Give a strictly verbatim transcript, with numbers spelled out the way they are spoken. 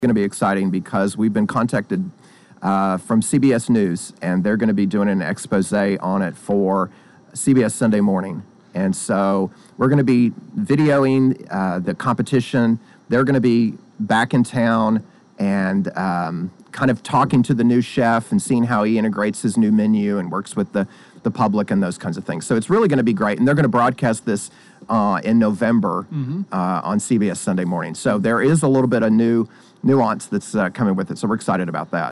going to be exciting because we've been contacted uh, from C B S News, and they're going to be doing an expose on it for C B S Sunday Morning. And so we're going to be videoing uh, the competition. They're going to be back in town and um, kind of talking to the new chef and seeing how he integrates his new menu and works with the, the public and those kinds of things. So it's really going to be great. And they're going to broadcast this uh, in November mm-hmm. uh, on C B S Sunday Morning. So there is a little bit of new nuance that's uh, coming with it. So we're excited about that.